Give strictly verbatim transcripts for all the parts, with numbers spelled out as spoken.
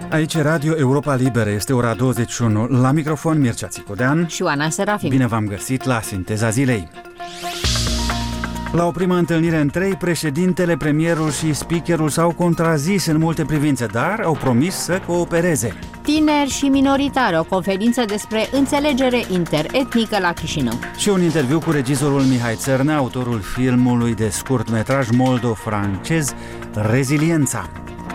Aici Radio Europa Liberă, este ora douăzeci și unu. La microfon Mircea Țicodean și Oana Serafim. Bine v-am găsit la Sinteza Zilei. La o primă întâlnire în trei, președintele, premierul și speakerul s-au contrazis în multe privințe, dar au promis să coopereze. Tineri și minoritari, o conferință despre înțelegere interetnică la Chișinău. Și un interviu cu regizorul Mihai Țărnă, autorul filmului de scurtmetraj moldo-francez Reziliența.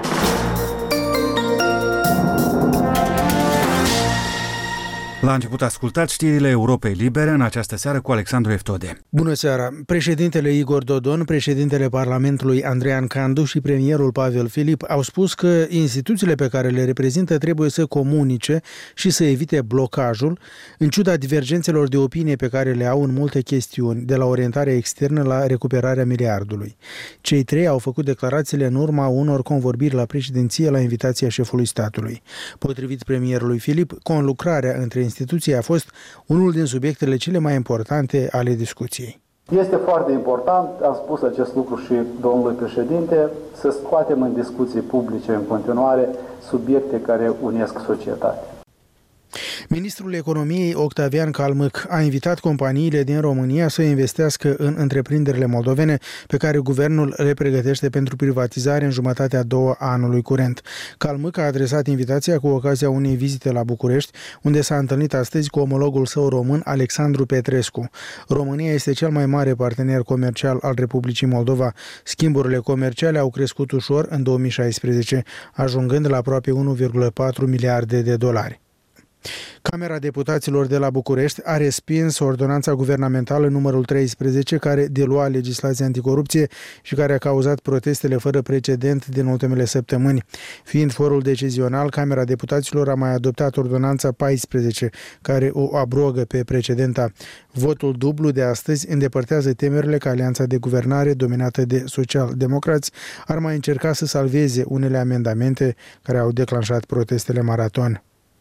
La început ascultați știrile Europei Libere în această seară cu Alexandru Eftode. Bună seara! Președintele Igor Dodon, președintele Parlamentului Andrian Candu și premierul Pavel Filip au spus că instituțiile pe care le reprezintă trebuie să comunice și să evite blocajul, în ciuda divergențelor de opinie pe care le au în multe chestiuni, de la orientarea externă la recuperarea miliardului. Cei trei au făcut declarațiile în urma unor convorbiri la președinție la invitația șefului statului. Potrivit premierului Filip, conlucrarea între instituții a fost unul din subiectele cele mai importante ale discuției. Este foarte important, am spus acest lucru și domnului președinte, să scoatem în discuții publice în continuare subiecte care unesc societatea. Ministrul Economiei Octavian Calmâc a invitat companiile din România să investească în întreprinderile moldovene pe care guvernul le pregătește pentru privatizare în jumătatea a doua a anului curent. Calmâc a adresat invitația cu ocazia unei vizite la București, unde s-a întâlnit astăzi cu omologul său român, Alexandru Petrescu. România este cel mai mare partener comercial al Republicii Moldova. Schimburile comerciale au crescut ușor în două mii șaisprezece, ajungând la aproape unu virgulă patru miliarde de dolari. Camera Deputaților de la București a respins ordonanța guvernamentală numărul treisprezece care delua legislația anticorupție și care a cauzat protestele fără precedent din ultimele săptămâni. Fiind forul decizional, Camera Deputaților a mai adoptat ordonanța paisprezece, care o abrogă pe precedenta. Votul dublu de astăzi îndepărtează temerile că alianța de guvernare, dominată de social-democrați, ar mai încerca să salveze unele amendamente care au declanșat protestele maraton.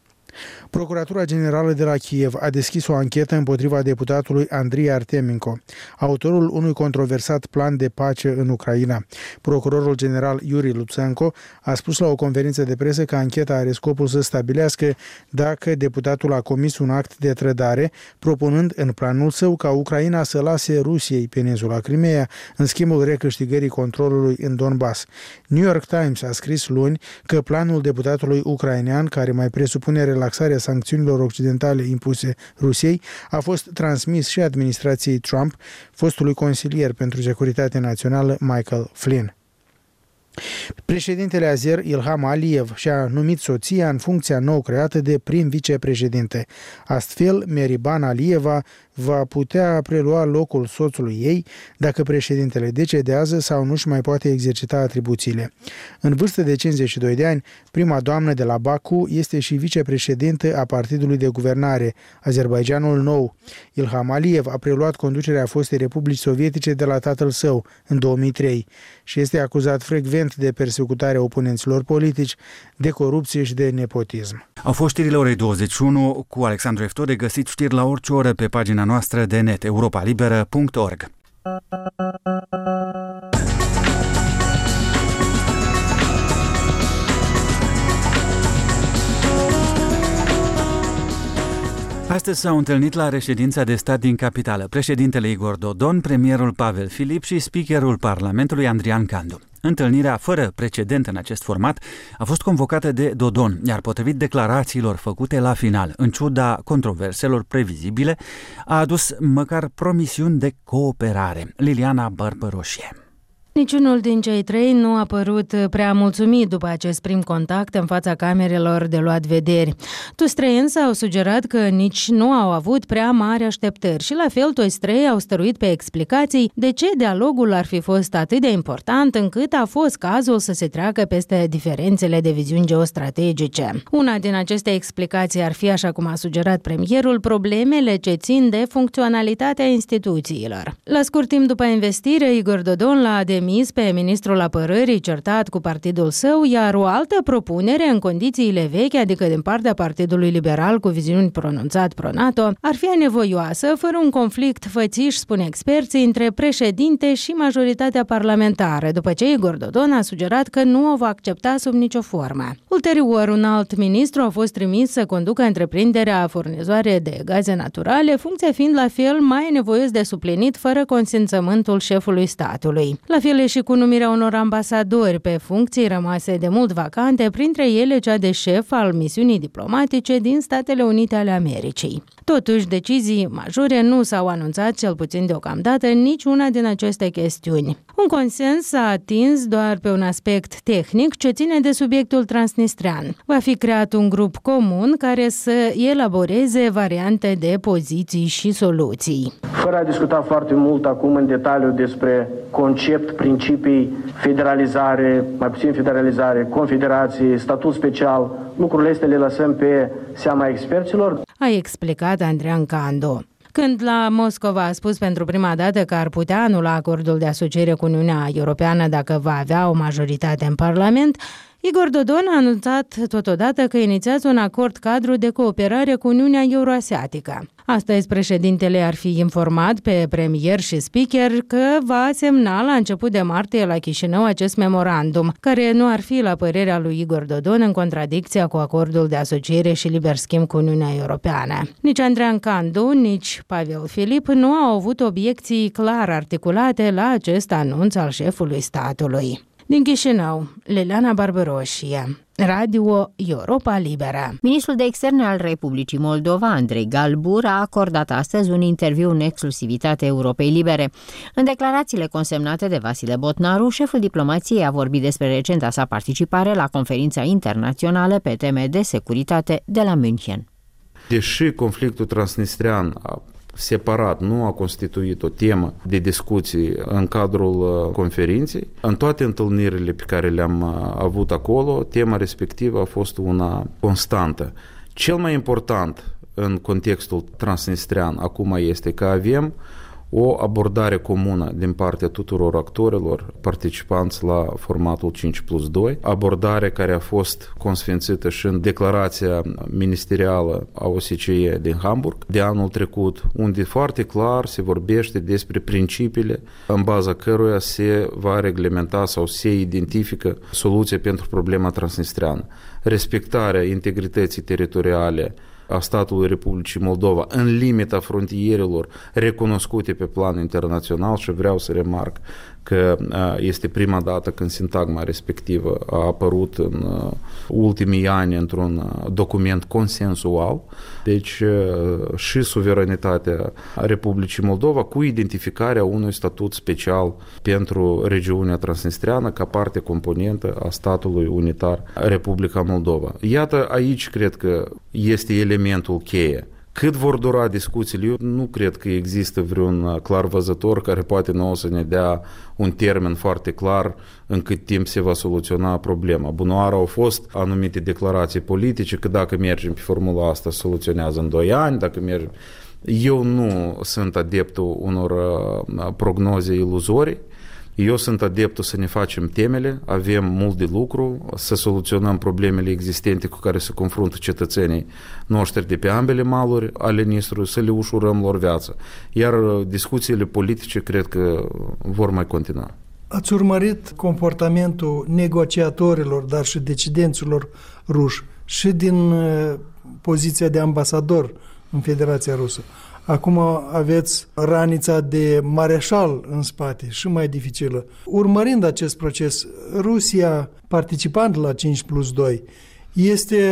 Procuratura Generală de la Kiev a deschis o anchetă împotriva deputatului Andrei Artemenko, autorul unui controversat plan de pace în Ucraina. Procurorul general Iuri Lutsenko a spus la o conferință de presă că ancheta are scopul să stabilească dacă deputatul a comis un act de trădare, propunând în planul său ca Ucraina să lase Rusiei peninsula Crimea în schimbul recâștigării controlului în Donbass. New York Times a scris luni că planul deputatului ucrainean, care mai presupune relaxarea sancțiunilor occidentale impuse Rusiei, a fost transmis și administrației Trump, fostului consilier pentru securitate națională Michael Flynn. Președintele azer Ilham Aliyev și-a numit soția în funcția nou creată de prim vicepreședinte. Astfel, Meriban Aliyeva va putea prelua locul soțului ei dacă președintele decedează sau nu-și mai poate exercita atribuțiile. În vârstă de cincizeci și doi de ani, prima doamnă de la Baku este și vicepreședinte a partidului de guvernare, Azerbaidjanul Nou. Ilham Aliyev a preluat conducerea fostei Republici Sovietice de la tatăl său în două mii trei și este acuzat frecvent de persecutarea oponenților politici, de corupție și de nepotism. Au fost știrile orei douăzeci și unu cu Alexandru Eftode, găsiți știri la orice oră pe pagina noastră de net europa liberă punct org. Astăzi s-au întâlnit la reședința de stat din capitală președintele Igor Dodon, premierul Pavel Filip și speakerul Parlamentului Andrian Candu. Întâlnirea fără precedent în acest format a fost convocată de Dodon, iar potrivit declarațiilor făcute la final, în ciuda controverselor previzibile, a adus măcar promisiuni de cooperare. Liliana Bărbăroșie. Niciunul din cei trei nu a părut prea mulțumit după acest prim contact în fața camerelor de luat vederi. Toți trei însă au sugerat că nici nu au avut prea mari așteptări și la fel toți trei au stăruit pe explicații de ce dialogul ar fi fost atât de important încât a fost cazul să se treacă peste diferențele de viziuni geostrategice. Una din aceste explicații ar fi, așa cum a sugerat premierul, problemele ce țin de funcționalitatea instituțiilor. La scurt timp după investire, Igor Dodon l-a demis demis pe ministrul apărării certat cu partidul său, iar o altă propunere în condițiile vechi, adică din partea Partidului Liberal cu viziuni pronunțat pro-NATO, ar fi anevoioasă, fără un conflict fățiș, spune experții, între președinte și majoritatea parlamentară, după ce Igor Dodon a sugerat că nu o va accepta sub nicio formă. Ulterior, un alt ministru a fost trimis să conducă întreprinderea furnizoare de gaze naturale, funcția fiind la fel mai nevoios de suplinit fără consimțământul șefului statului. La fel e și cu numirea unor ambasadori pe funcții rămase de mult vacante, printre ele cea de șef al misiunii diplomatice din Statele Unite ale Americii. Totuși, decizii majore nu s-au anunțat, cel puțin deocamdată, niciuna din aceste chestiuni. Un consens s-a atins doar pe un aspect tehnic ce ține de subiectul transnistrean. Va fi creat un grup comun care să elaboreze variante de poziții și soluții. Fără a discuta foarte mult acum în detaliu despre concept, principii, federalizare, mai puțin federalizare, confederație, statut special, lucrurile astea le lăsăm pe seama experților. A explicat Andrian Candu. Când la Moscova a spus pentru prima dată că ar putea anula acordul de asociere cu Uniunea Europeană dacă va avea o majoritate în Parlament, Igor Dodon a anunțat totodată că inițiază un acord cadru de cooperare cu Uniunea Euroasiatică. Astăzi, președintele ar fi informat pe premier și speaker că va semna la început de martie la Chișinău acest memorandum, care nu ar fi, la părerea lui Igor Dodon, în contradicția cu acordul de asociere și liber schimb cu Uniunea Europeană. Nici Andrian Candu, nici Pavel Filip nu au avut obiecții clar articulate la acest anunț al șefului statului. Din Chișinău, Liliana Barbaroșie, Radio Europa Liberă. Ministrul de Externe al Republicii Moldova, Andrei Galbur, a acordat astăzi un interviu în exclusivitate Europei Libere. În declarațiile consemnate de Vasile Botnaru, șeful diplomației a vorbit despre recenta sa participare la conferința internațională pe teme de securitate de la München. Deși conflictul transnistrean a separat nu a constituit o temă de discuții în cadrul conferinței, în toate întâlnirile pe care le-am avut acolo, tema respectivă a fost una constantă. Cel mai important în contextul transnistrean acum este că avem o abordare comună din partea tuturor actorilor participanți la formatul cinci plus doi, abordare care a fost consfințită și în declarația ministerială a O S C E din Hamburg de anul trecut, unde foarte clar se vorbește despre principiile în baza căruia se va reglementa sau se identifică soluția pentru problema transnistreană. Respectarea integrității teritoriale a statului Republicii Moldova în limita frontierelor recunoscute pe plan internațional și vreau să remarc că este prima dată când sintagma respectivă a apărut în ultimii ani într-un document consensual, deci și suveranitatea Republicii Moldova cu identificarea unui statut special pentru regiunea transnistreană ca parte componentă a statului unitar Republica Moldova. Iată, aici cred că este elementul cheie. Cât vor dura discuțiile, eu nu cred că există vreun clarvăzător care poate nouă să ne dea un termen foarte clar în cât timp se va soluționa problema. Bunoară au fost anumite declarații politice că dacă mergem pe formula asta soluționează în doi ani, dacă mergem... Eu nu sunt adeptul unor prognoze iluzorii. Eu sunt adeptul să ne facem temele, avem mult de lucru, să soluționăm problemele existente cu care se confruntă cetățenii noștri de pe ambele maluri ale Nistrului, să le ușurăm lor viața. Iar discuțiile politice cred că vor mai continua. Ați urmărit comportamentul negociatorilor, dar și decidenților ruși și din poziția de ambasador în Federația Rusă. Acum aveți ranița de mareșal în spate și mai dificilă. Urmărind acest proces, Rusia, participant la cinci plus doi, este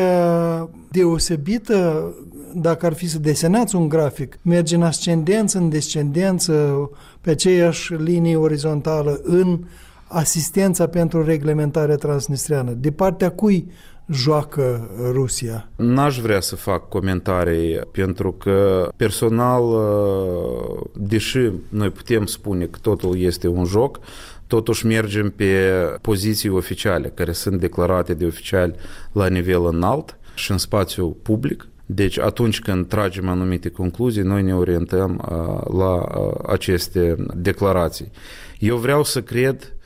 deosebită, dacă ar fi să desenați un grafic, merge în ascendență, în descendență, pe aceeași linie orizontală, în asistența pentru reglementarea transnistreană. De partea cui joacă Rusia? N-aș vrea să fac comentarii, pentru că personal, deși noi putem spune că totul este un joc, totuși mergem pe poziții oficiale, care sunt declarate de oficiali la nivel înalt și în spațiu public. Deci atunci când tragem anumite concluzii, noi ne orientăm la aceste declarații. Eu vreau să cred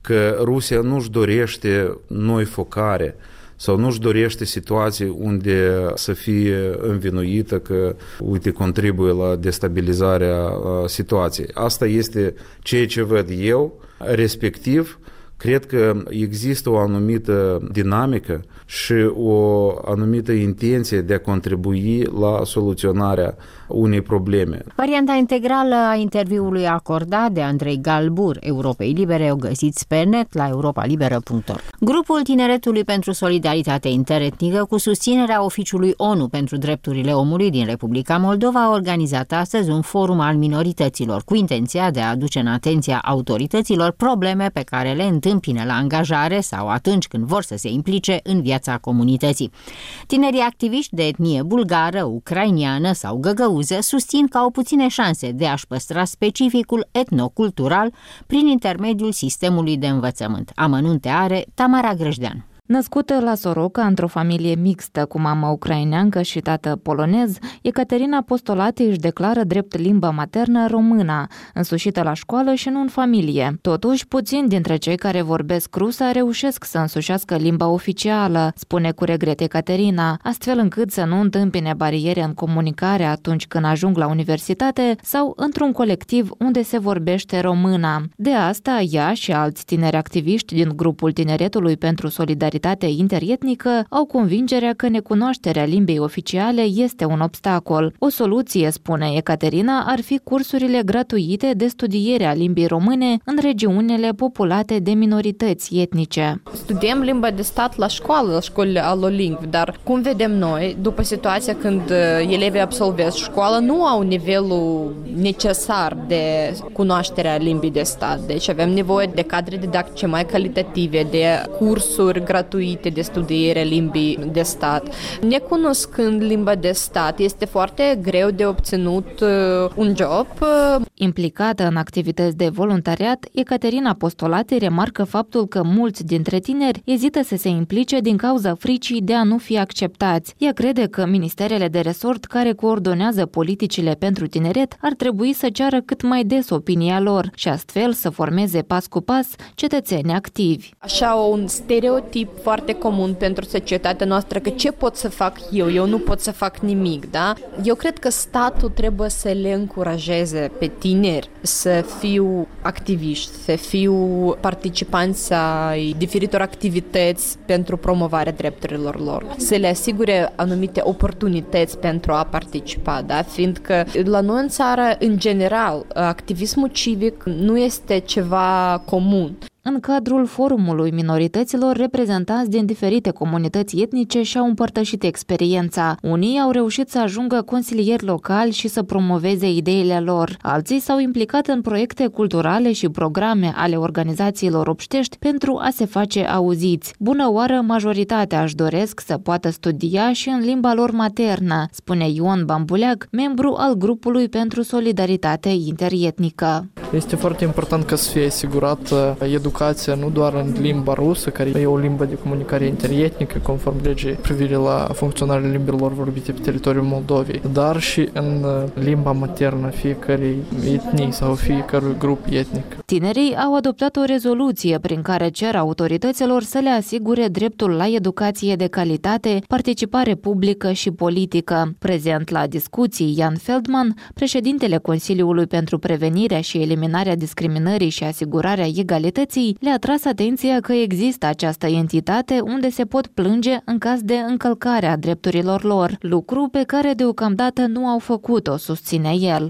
că Rusia nu-și dorește noi focare sau nu-și dorește situații unde să fie învinuită că, uite, contribuie la destabilizarea situației. Asta este ceea ce văd eu, respectiv, cred că există o anumită dinamică și o anumită intenție de a contribui la soluționarea unei probleme. Varianta integrală a interviului acordat de Andrei Galbur, Europei Libere, o găsiți pe net la europa liberă punct org. Grupul Tineretului pentru Solidaritate Interetnică, cu susținerea Oficiului O N U pentru Drepturile Omului din Republica Moldova, a organizat astăzi un forum al minorităților, cu intenția de a aduce în atenția autorităților probleme pe care le întâmpină la angajare sau atunci când vor să se implice în viața comunității. Tinerii activiști de etnie bulgară, ucrainiană sau găgăuză susțin că au puține șanse de a-și păstra specificul etnocultural prin intermediul sistemului de învățământ. Amănunte are Tamara Grăjdean. Născută la Soroca, într-o familie mixtă cu mama ucraineancă și tată polonez, Ecaterina Postolati își declară drept limba maternă româna, însușită la școală și nu în familie. Totuși, puțini dintre cei care vorbesc rusa reușesc să însușească limba oficială, spune cu regret Ecaterina, astfel încât să nu întâmpine bariere în comunicare atunci când ajung la universitate sau într-un colectiv unde se vorbește româna. De asta, ea și alți tineri activiști din grupul Tineretului pentru Solidaritate Interetnică au convingerea că necunoașterea limbii oficiale este un obstacol. O soluție, spune Ecaterina, ar fi cursurile gratuite de studiere a limbii române în regiunile populate de minorități etnice. Studiem limba de stat la școală, la școlile alolingv, dar cum vedem noi, după situația când elevii absolvează școală, nu au nivelul necesar de cunoașterea limbii de stat. Deci avem nevoie de cadre didactice mai calitative, de cursuri gratuite de studiere limbii de stat. Necunoscând limba de stat, este foarte greu de obținut un job. Implicată în activități de voluntariat, Ecaterina Postolati remarcă faptul că mulți dintre tineri ezită să se implice din cauza fricii de a nu fi acceptați. Ea crede că ministerele de resort care coordonează politicile pentru tineret ar trebui să ceară cât mai des opinia lor și astfel să formeze pas cu pas cetățeni activi. Așa un stereotip foarte comun pentru societatea noastră, că ce pot să fac eu? Eu nu pot să fac nimic, da? Eu cred că statul trebuie să le încurajeze pe tineri să fiu activiști, să fiu participanți ai diferitor activități pentru promovarea drepturilor lor, să le asigure anumite oportunități pentru a participa, da? Fiindcă la noi în țară, în general, activismul civic nu este ceva comun. În cadrul forumului minorităților, reprezentanți din diferite comunități etnice și-au împărtășit experiența. Unii au reușit să ajungă consilieri locali și să promoveze ideile lor. Alții s-au implicat în proiecte culturale și programe ale organizațiilor obștești pentru a se face auziți. Bună oară, majoritatea își doresc să poată studia și în limba lor maternă, spune Ion Bambuleag, membru al grupului pentru solidaritate interetnică. Este foarte important ca să fie asigurată educația nu doar în limba rusă, care e o limbă de comunicare interetnică, conform legii privire la funcționarea limbilor vorbite pe teritoriul Moldovei, dar și în limba maternă fiecărei etnii sau fiecărui grup etnic. Tinerii au adoptat o rezoluție prin care cer autorităților să le asigure dreptul la educație de calitate, participare publică și politică. Prezent la discuții, Jan Feldman, președintele Consiliului pentru Prevenirea și Eliminarea Discriminării și Asigurarea Egalității, le-a tras atenția că există această entitate unde se pot plânge în caz de încălcare a drepturilor lor, lucru pe care deocamdată nu au făcut-o, susține el.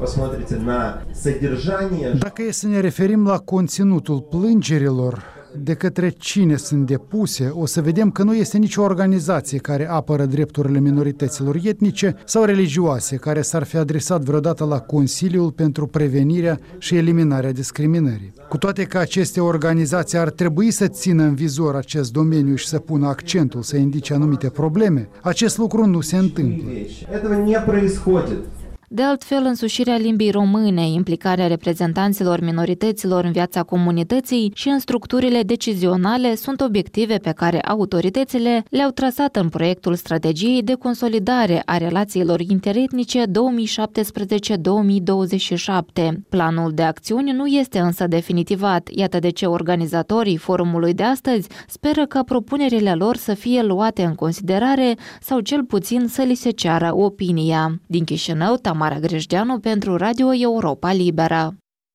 Dacă e să ne referim la conținutul plângerilor, de către cine sunt depuse, o să vedem că nu este nicio organizație care apără drepturile minorităților etnice sau religioase care s-ar fi adresat vreodată la Consiliul pentru Prevenirea și Eliminarea Discriminării. Cu toate că aceste organizații ar trebui să țină în vizor acest domeniu și să pună accentul, să indice anumite probleme, acest lucru nu se întâmplă. De altfel, însușirea limbii române, implicarea reprezentanților minorităților în viața comunității și în structurile decizionale sunt obiective pe care autoritățile le-au trasat în proiectul strategiei de consolidare a relațiilor interetnice două mii șaptesprezece două mii douăzeci și șapte. Planul de acțiuni nu este însă definitivat, iată de ce organizatorii forumului de astăzi speră ca propunerile lor să fie luate în considerare sau cel puțin să li se ceară opinia. Din Chișinău, Tamara Grejdeanu pentru Radio Europa Liberă.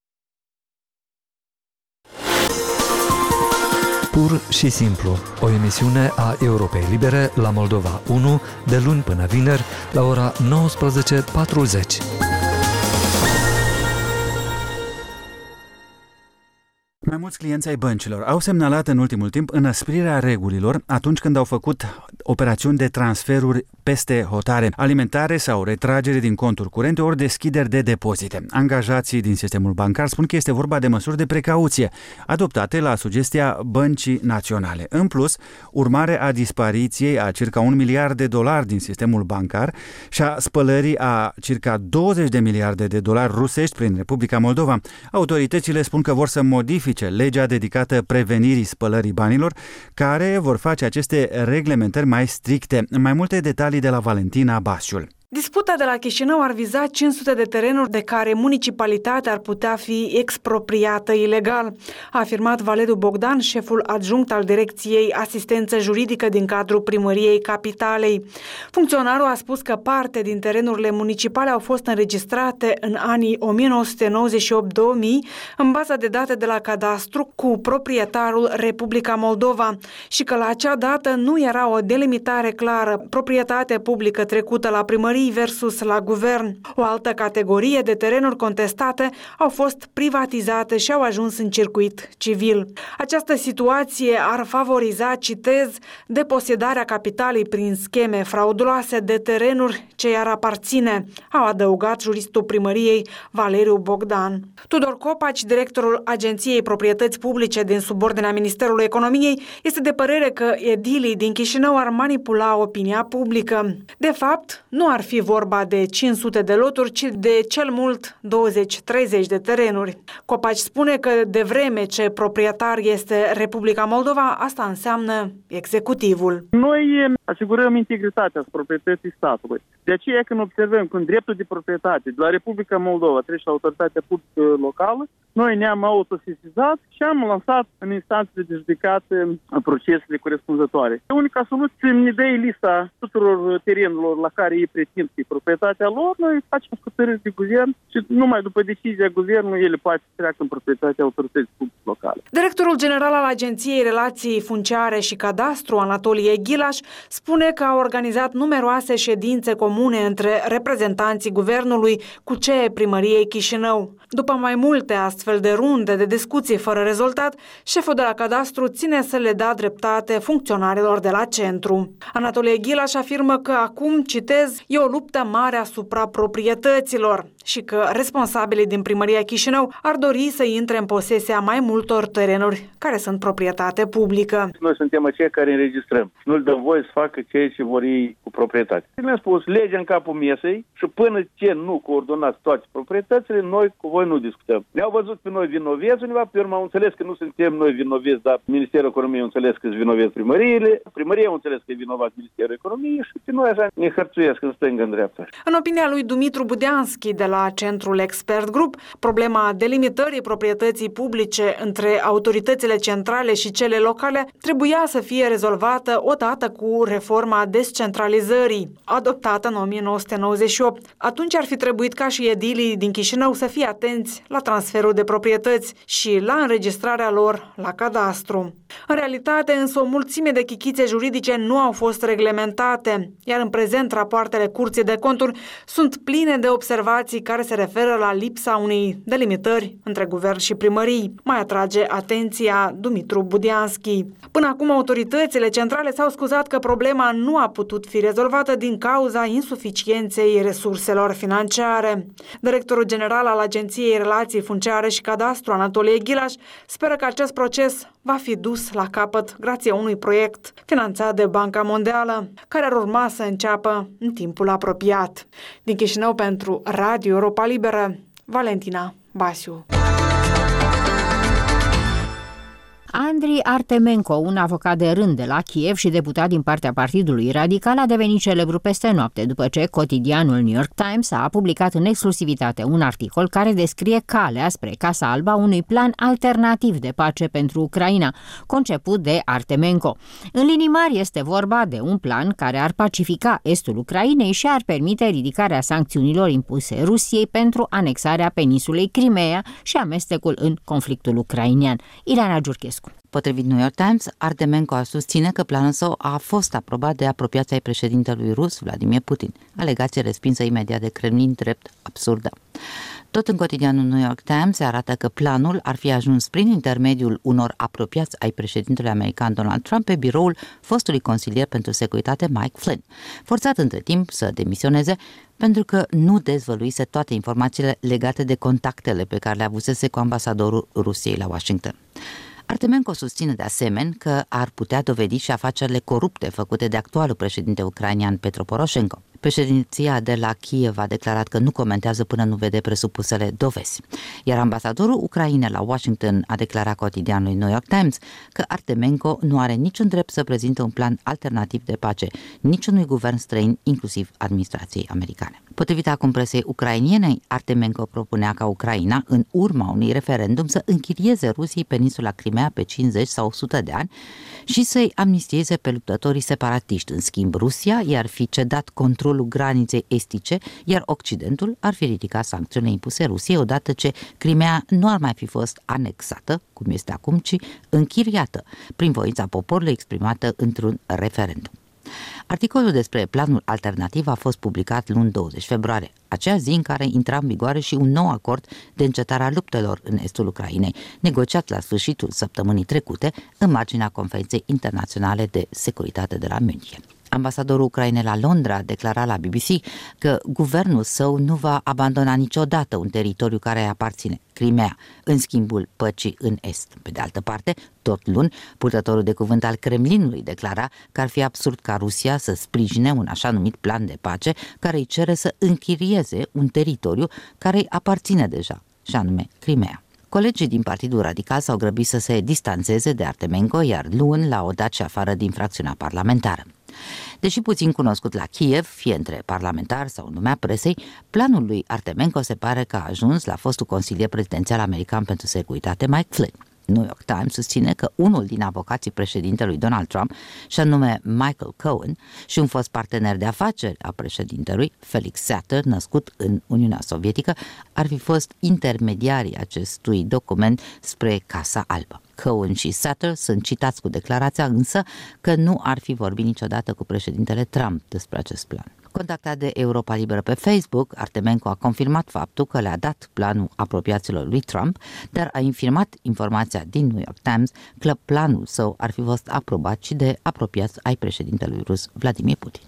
Pur și simplu, o emisiune a Europei Libere la Moldova unu, de luni până vineri, la ora nouăsprezece patruzeci. Mai mulți clienți ai băncilor au semnalat în ultimul timp înăsprirea regulilor atunci când au făcut operațiuni de transferuri peste hotare, alimentare sau retragere din conturi curente ori deschideri de depozite. Angajații din sistemul bancar spun că este vorba de măsuri de precauție adoptate la sugestia Băncii Naționale. În plus, urmare a dispariției a circa un miliard de dolari din sistemul bancar și a spălării a circa douăzeci de miliarde de dolari rusești prin Republica Moldova, autoritățile spun că vor să modifice legea dedicată prevenirii spălării banilor, care vor face aceste reglementări mai stricte. Mai multe detalii de la Valentina Basiul. Disputa de la Chișinău ar viza cinci sute de terenuri de care municipalitatea ar putea fi expropriată ilegal, a afirmat Valeriu Bogdan, șeful adjunct al Direcției Asistență Juridică din cadrul Primăriei Capitalei. Funcționarul a spus că parte din terenurile municipale au fost înregistrate în anii o mie nouă sute nouăzeci și opt două mii în baza de date de la cadastru cu proprietarul Republica Moldova și că la acea dată nu era o delimitare clară, proprietate publică trecută la primărie versus la guvern. O altă categorie de terenuri contestate au fost privatizate și au ajuns în circuit civil. Această situație ar favoriza, citez, deposedarea capitalei prin scheme frauduloase de terenuri ce i-ar aparține, a adăugat juristul primăriei Valeriu Bogdan. Tudor Copaci, directorul Agenției Proprietăți Publice din subordinea Ministerului Economiei, este de părere că edilii din Chișinău ar manipula opinia publică. De fapt, nu ar fi fi vorba de cinci sute de loturi, ci de cel mult douăzeci treizeci de terenuri. Copaci spune că de vreme ce proprietar este Republica Moldova, asta înseamnă executivul. Noi asigurăm integritatea proprietății statului. De aceea când observăm când dreptul de proprietate de la Republica Moldova trece la autoritatea publică locală, noi ne-am autosesizat și am lansat în instanțele de judecată procesele corespunzătoare. Unica soluție ne dă lista tuturor terenurilor la care ei pretind că e proprietatea lor, noi facem hotărâri de guvern și numai după decizia guvernului ele poate să treacă în proprietatea autorității publice locale. Directorul general al Agenției Relații Funciare și Cadastru, Anatolie Ghilaș, spune că a organizat numeroase ședințe comune între reprezentanții guvernului cu C E Primăriei Chișinău. După mai multe astfel de runde de discuții fără rezultat, șeful de la cadastru ține să le dea dreptate funcționarilor de la centru. Anatolie Ghilaș afirmă că acum, citez, e o luptă mare asupra proprietăților și că responsabilii din Primăria Chișinău ar dori să intre în posesia mai multor terenuri care sunt proprietate publică. Noi suntem aceia care înregistrăm. Nu-l dăm voie să facă ceea ce vor ei cu proprietate. Le-am spus, legea în capul mesei și până ce nu coordonați toate proprietățile, noi cu voi nu discutăm. Ne-au văzut pe noi vinoveți undeva, pe urmă au înțeles că nu suntem noi vinoveți, dar Ministerul Economiei a înțeles că sunt vinoveți primăriile, primăria a înțeles că e vinovat Ministerul Economiei și pe noi așa ne hărțuiesc în stânga, în dreapta. În opinia lui Dumitru Budeanski de la Centrul Expert Group, problema delimitării proprietății publice între autoritățile centrale și cele locale trebuia să fie rezolvată odată cu reforma descentralizării, adoptată în o mie nouă sute nouăzeci și opt. Atunci ar fi trebuit ca și edilii din Chișinău să fie atenți la transferul de proprietăți și la înregistrarea lor la cadastru. În realitate, însă, o mulțime de chichițe juridice nu au fost reglementate, iar în prezent rapoartele Curții de Conturi sunt pline de observații care se referă la lipsa unei delimitări între guvern și primării, mai atrage atenția Dumitru Budeanski. Până acum, autoritățile centrale s-au scuzat că problema nu a putut fi rezolvată din cauza insuficienței resurselor financiare. Directorul general al Agenției Relații Funciare și Cadastru, Anatolie Ghilaș, speră că acest proces va fi dus la capăt grație unui proiect finanțat de Banca Mondială, care ar urma să înceapă în timpul apropiat. Din Chișinău pentru Radio Europa Liberă, Valentina Basiu. Andrei Artemenko, un avocat de rând de la Kiev și deputat din partea Partidului Radical, a devenit celebru peste noapte, după ce cotidianul New York Times a publicat în exclusivitate un articol care descrie calea spre Casa Albă a unui plan alternativ de pace pentru Ucraina, conceput de Artemenko. În linii mari este vorba de un plan care ar pacifica estul Ucrainei și ar permite ridicarea sancțiunilor impuse Rusiei pentru anexarea peninsulei Crimea și amestecul în conflictul ucrainean. Ileana Giurchescu. Potrivit New York Times, Artemenko susține că planul său a fost aprobat de apropiații ai președintelui rus, Vladimir Putin, alegație respinsă imediat de Kremlin drept absurdă. Tot în cotidianul New York Times se arată că planul ar fi ajuns prin intermediul unor apropiați ai președintelui american Donald Trump pe biroul fostului consilier pentru securitate Mike Flynn, forțat între timp să demisioneze pentru că nu dezvăluise toate informațiile legate de contactele pe care le avusese cu ambasadorul Rusiei la Washington. Artemenko susține de asemenea că ar putea dovedi și afacerile corupte făcute de actualul președinte ucrainean Petro Poroșenko. Președinția de la Kiev a declarat că nu comentează până nu vede presupusele dovezi. Iar ambasadorul Ucrainei la Washington a declarat cotidianului New York Times că Artemenko nu are niciun drept să prezinte un plan alternativ de pace niciunui guvern străin, inclusiv administrației americane. Potrivit acum presei ucrainiene, Artemenko propunea ca Ucraina, în urma unui referendum, să închirieze Rusiei peninsula Crimea pe cincizeci sau o sută de ani și să-i amnistieze pe luptătorii separatiști. În schimb, Rusia i-ar fi cedat controlul graniței estice, iar Occidentul ar fi ridicat sancțiunile impuse Rusiei odată ce Crimea nu ar mai fi fost anexată, cum este acum, ci închiriată, prin voința poporului exprimată într-un referendum. Articolul despre planul alternativ a fost publicat luni douăzeci februarie, acea zi în care intra în vigoare și un nou acord de încetare a luptelor în estul Ucrainei, negociat la sfârșitul săptămânii trecute în marginea Conferinței Internaționale de Securitate de la München. Ambasadorul Ucrainei la Londra a declarat la B B C că guvernul său nu va abandona niciodată un teritoriu care îi aparține, Crimea, în schimbul păcii în Est. Pe de altă parte, tot luni, purtătorul de cuvânt al Kremlinului declara că ar fi absurd ca Rusia să sprijine un așa numit plan de pace care îi cere să închirieze un teritoriu care îi aparține deja, și anume Crimea. Colegii din Partidul Radical s-au grăbit să se distanțeze de Artemenko, iar luni l-au dat și afară din fracțiunea parlamentară. Deși puțin cunoscut la Kiev, fie între parlamentari sau în lumea presei, planul lui Artemenko se pare că a ajuns la fostul consilier prezidențial american pentru securitate Mike Flynn. New York Times susține că unul din avocații președintelui Donald Trump, și anume Michael Cohen, și un fost partener de afaceri a președintelui, Felix Sater, născut în Uniunea Sovietică, ar fi fost intermediarii acestui document spre Casa Albă. Cohen și Sater sunt citați cu declarația însă că nu ar fi vorbit niciodată cu președintele Trump despre acest plan. Contactat de Europa Liberă pe Facebook, Artemenko a confirmat faptul că le-a dat planul apropiaților lui Trump, dar a infirmat informația din New York Times că planul său ar fi fost aprobat și de apropiați ai președintelui rus Vladimir Putin.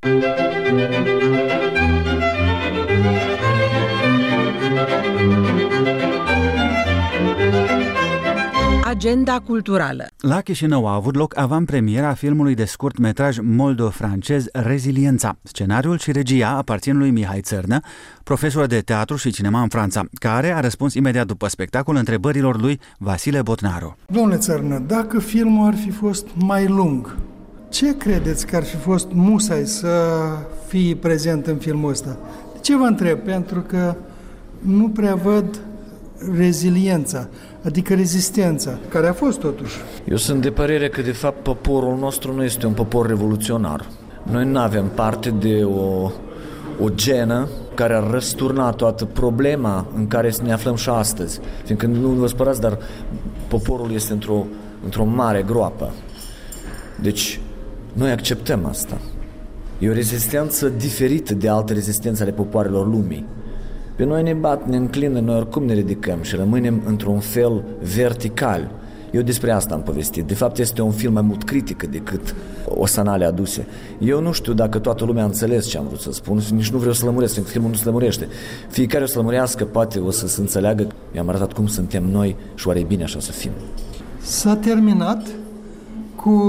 Agenda culturală. La Chișinău a avut loc avantpremiera filmului de scurt metraj moldo-francez Reziliența. Scenariul și regia aparțin lui Mihai Țărnă, profesor de teatru și cinema în Franța, care a răspuns imediat după spectacol întrebărilor lui Vasile Botnaru. Domnule Țărnă, dacă filmul ar fi fost mai lung, ce credeți că ar fi fost musai să fie prezent în filmul ăsta? De ce vă întreb? Pentru că nu prea văd reziliența, adică rezistența, care a fost totuși. Eu sunt de părere că, de fapt, poporul nostru nu este un popor revoluționar. Noi nu avem parte de o, o genă care ar răsturna toată problema în care ne aflăm și astăzi. Fiindcă nu vă spărați, dar poporul este într-o, într-o mare groapă. Deci, noi acceptăm asta. E o rezistență diferită de alte rezistențe ale popoarelor lumii. Pe noi ne bat, ne înclină, noi oricum ne ridicăm și rămânem într-un fel vertical. Eu despre asta am povestit. De fapt, este un film mai mult critică decât o sanale aduse. Eu nu știu dacă toată lumea a înțeles ce am vrut să spun, nici nu vreau să lămuresc, fiindcă filmul nu se lămurește. Fiecare o să lămurească, poate o să se înțeleagă. I-am arătat cum suntem noi și oare e bine așa să fim. S-a terminat cu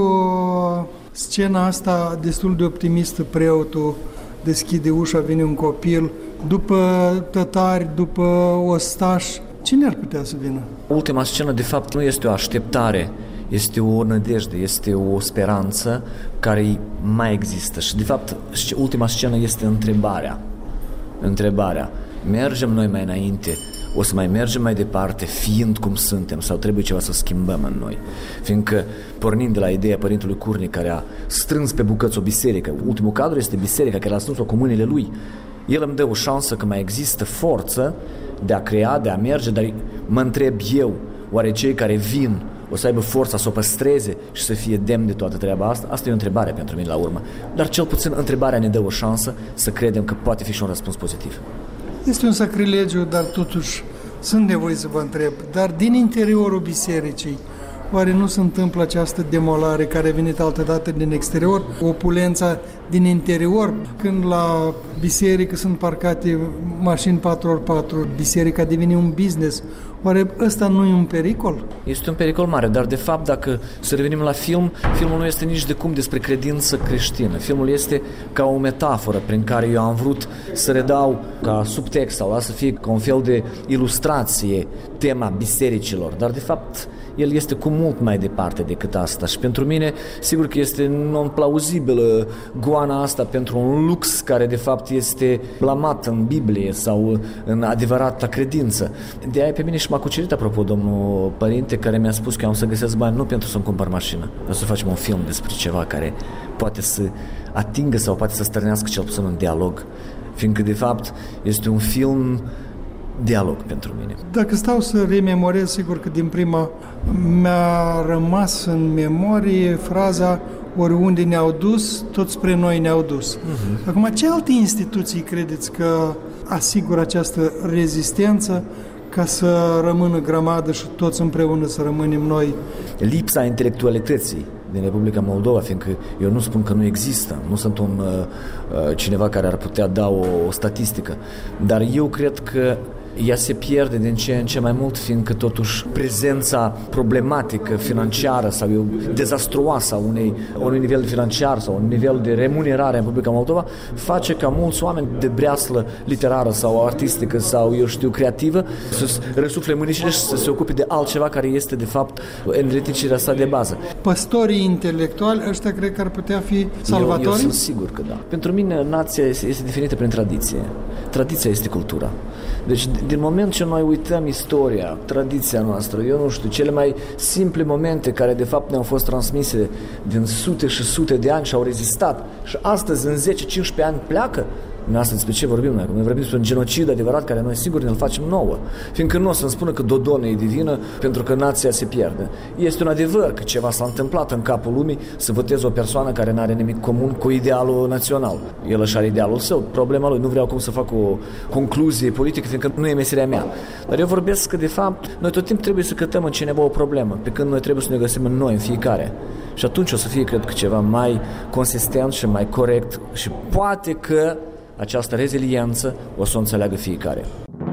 scena asta destul de optimistă, preotul deschide ușa, vine un copil, după tătari, după ostași, cine ar putea să vină? Ultima scenă, de fapt, nu este o așteptare, este o nădejde, este o speranță care mai există. Și, de fapt, ultima scenă este întrebarea. Întrebarea. Mergem noi mai înainte? O să mai mergem mai departe fiind cum suntem sau trebuie ceva să schimbăm în noi? Fiindcă, pornind de la ideea părintelui Curnic, care a strâns pe bucăți o biserică, ultimul cadru este biserica, care a strâns-o cu mâinile lui, el îmi dă o șansă că mai există forță de a crea, de a merge, dar mă întreb eu, oare cei care vin o să aibă forța să o păstreze și să fie demn de toată treaba asta? Asta e o întrebare pentru mine la urmă. Dar cel puțin întrebarea ne dă o șansă să credem că poate fi și un răspuns pozitiv. Este un sacrilegiu, dar totuși sunt nevoie să vă întreb. Dar din interiorul bisericii, oare nu se întâmplă această demolare care a venit altădată din exterior, opulența din interior? Când la biserică sunt parcate mașini patru ori patru, biserica devine un business. Oare ăsta nu e un pericol? Este un pericol mare, dar de fapt, dacă să revenim la film, filmul nu este nici de cum despre credință creștină. Filmul este ca o metaforă prin care eu am vrut să redau ca subtext sau să fie ca un fel de ilustrație tema bisericilor, dar de fapt el este cu mult mai departe decât asta și pentru mine sigur că este non-plauzibilă goana asta pentru un lux care de fapt este blamat în Biblie sau în adevărata credință. De aia pe mine și m-a cucerit, apropo, domnul părinte care mi-a spus că am să găsesc bani nu pentru să-mi cumpăr mașină, dar să facem un film despre ceva care poate să atingă sau poate să stărnească cel puțin un dialog, fiindcă de fapt este un film dialog pentru mine. Dacă stau să rememorez, sigur că din prima mi-a rămas în memorie fraza oriunde ne-au dus, tot spre noi ne-au dus. Uh-huh. Acum, ce alte instituții credeți că asigură această rezistență ca să rămână grămadă și toți împreună să rămânem noi? Lipsa intelectualității din Republica Moldova, fiindcă eu nu spun că nu există, nu sunt un uh, cineva care ar putea da o, o statistică, dar eu cred că ea se pierde din ce în ce mai mult, fiindcă totuși prezența problematică financiară sau dezastruoasă a unei, unui nivel financiar sau un nivel de remunerare în Republica Moldova face ca mulți oameni de breaslă literară sau artistică sau, eu știu, creativă să răsufle mânicile și să se ocupe de altceva care este, de fapt, înreticirea sa de bază. Păstorii intelectuali, ăștia cred că ar putea fi salvatori? Eu, eu sunt sigur că da. Pentru mine, nația este, este definită prin tradiție. Tradiția este cultura. Deci, din moment ce noi uităm istoria, tradiția noastră, eu nu știu, cele mai simple momente care de fapt ne-au fost transmise din sute și sute de ani și au rezistat și astăzi, în zece cincisprezece ani, pleacă, noi astăzi despre ce vorbim noi? Noi vorbim despre un genocid adevărat care noi sigur ne-l facem nouă. Fiindcă nu o să-mi spună că Dodon e divină pentru că nația se pierde. Este un adevăr că ceva s-a întâmplat în capul lumii să voteze o persoană care nu are nimic comun cu idealul național. El își are idealul său, problema lui. Nu vreau cum să fac o concluzie politică, fiindcă nu e meseria mea. Dar eu vorbesc că, de fapt, noi tot timpul trebuie să cătăm în cineva o problemă, pe când noi trebuie să ne găsim în noi, în fiecare. Și atunci o să fie, cred că, ceva mai consistent și mai corect și poate că această reziliență o să o înțeleagă fiecare.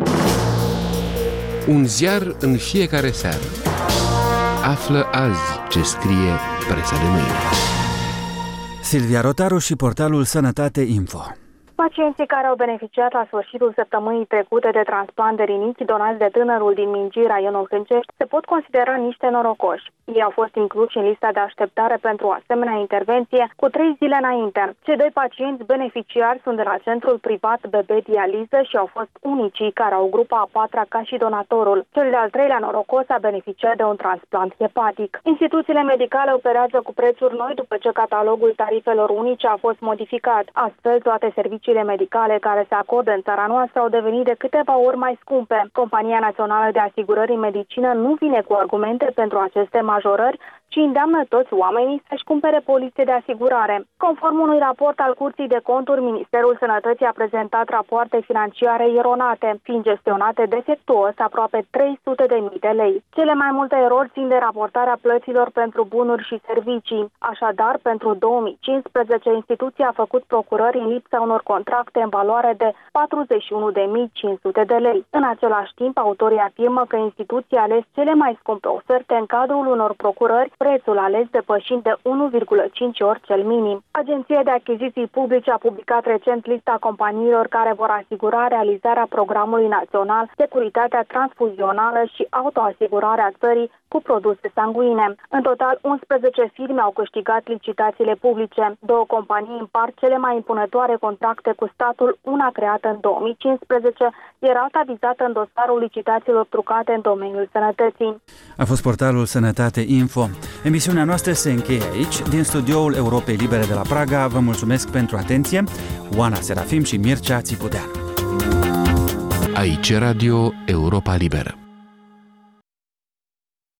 Un ziar în fiecare seară. Află azi ce scrie presa de mâine. Silvia Rotaru și portalul Sănătate Info. Pacienții care au beneficiat la sfârșitul săptămânii trecute de transplant de rinichi donați de tânărul din Mingi, raionul Hâncești, se pot considera niște norocoși. Ei au fost incluși în lista de așteptare pentru o asemenea intervenție cu trei zile înainte. Cei doi pacienți beneficiari sunt de la centrul privat B B Dializă și au fost unicii care au grupa a patra ca și donatorul. Cel de-al treilea norocos a beneficiat de un transplant hepatic. Instituțiile medicale operează cu prețuri noi după ce catalogul tarifelor unice a fost modificat. Astfel, toate serviciile medicale care se acordă în țara noastră au devenit de câteva ori mai scumpe. Compania Națională de Asigurări în Medicină nu vine cu argumente pentru aceste majorări, ci îndeamnă toți oamenii să-și cumpere polițe de asigurare. Conform unui raport al Curții de Conturi, Ministerul Sănătății a prezentat rapoarte financiare eronate, fiind gestionate defectuos aproape trei sute de mii de lei. Cele mai multe erori țin de raportarea plăților pentru bunuri și servicii. Așadar, pentru două mii cincisprezece, instituția a făcut procurări în lipsa unor contracte în valoare de patruzeci și unu de mii cinci sute de lei. În același timp, autorii afirmă că instituția a ales cele mai scumpe oferte în cadrul unor procurări, prețul ales depășind de unu virgulă cinci ori cel minim. Agenția de Achiziții Publice a publicat recent lista companiilor care vor asigura realizarea programului național, securitatea transfuzională și autoasigurarea țării cu produse sanguine. În total, unsprezece firme au câștigat licitațiile publice. Două companii împart cele mai impunătoare contracte cu statul, una creată în două mii cincisprezece, iar alta vizată în dosarul licitațiilor trucate în domeniul sănătății. A fost portalul Sănătate Info. Emisiunea noastră se încheie aici. Din studioul Europei Libere de la Praga vă mulțumesc pentru atenție. Oana Serafim și Mircea Țipudean. Aici Radio Europa Liberă.